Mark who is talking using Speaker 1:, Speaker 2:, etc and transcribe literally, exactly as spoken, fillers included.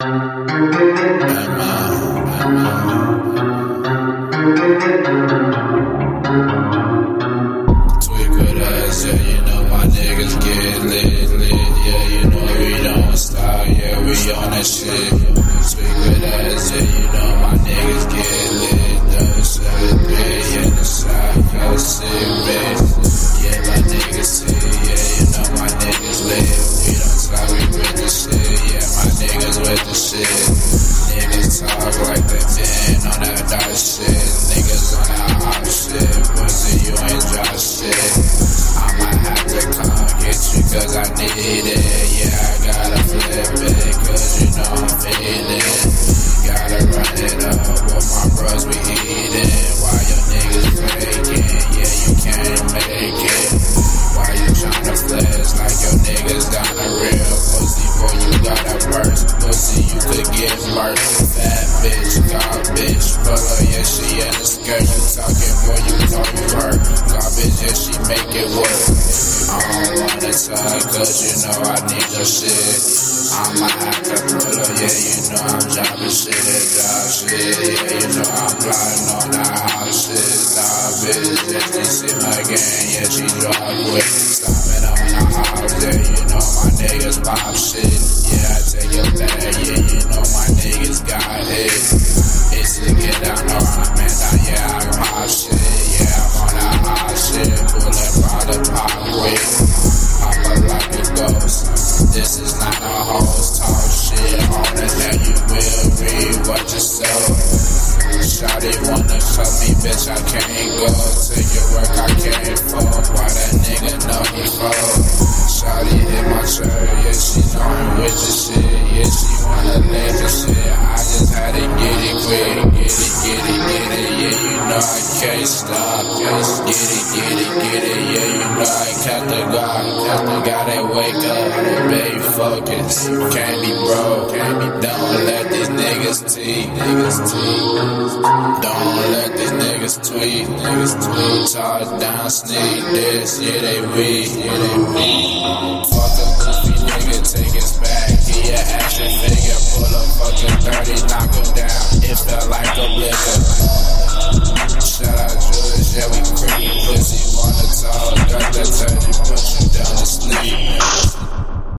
Speaker 1: Tweaker ass, yeah, you know my niggas get lit, lit, yeah, you know we don't stop, yeah, we on that shit. Tweaker ass, yeah, you know my niggas get lit, double seven three in the south, yo, sick, bitch. Yeah, my niggas see, yeah, you know my niggas lit, we don't stop, we with the shit, yeah, my niggas with the shit. Niggas talk like they been on that dark shit, niggas on that hot shit, pussy, you ain't drop shit. I'ma have to come get you cause I need it, yeah, I gotta flip it cause you know I'm feeling. Gotta run it up with my bros, we eating. Why your niggas faking, yeah, you can't make it. Why you tryna flex like your niggas got a real pussy, boy, you got a purse, pussy, you could get murked. Fat bitch, garbage, fuller, yeah, she in the skirt. You talking, boy, you know you hurt. Garbage, yeah, she make it work. I don't wanna talk, cause you know I need your shit. I'ma have to put her, yeah, you know I'm dropping shit, drop shit, yeah, you know I'm plotting on that hot shit. Nah, bitch, yeah, she see my game, yeah, she drop quick. Stopping on the house, yeah, you know my niggas pop shit. Yeah, I take your bag, yeah, you know my niggas got it. It's to get down on man, now, yeah, I pop shit, yeah, I'm on that hot shit. Pulling product, pop quick, pop up like a ghost. This is not a host, talk shit on it, now you will read what you sow. Shawty wanna show me, bitch, I can't go to your work, I can't fall. Why that nigga know he fall? Shawty hit my shirt, yeah, she know I'm with the shit, yeah, she wanna live the shit. I just had to get it quick, get it, get it, get it, yeah, you know I can't stop. Get it, get it, get it, yeah, you know I kept the God, kept the God that wake up, baby, focus, can't be broke, can't be, don't let these niggas teeth, niggas teeth. Don't let these niggas tweet, niggas tweet, talk down, sneak this, yeah they weak, yeah they weak. Fuck a goofy nigga, take his back, he a action figure, pull up fucking thirty, knock him down, it felt like a blicker. Shout out Julius, yeah we creepy, pussy wanna talk, got that thirty, push him down to sleep.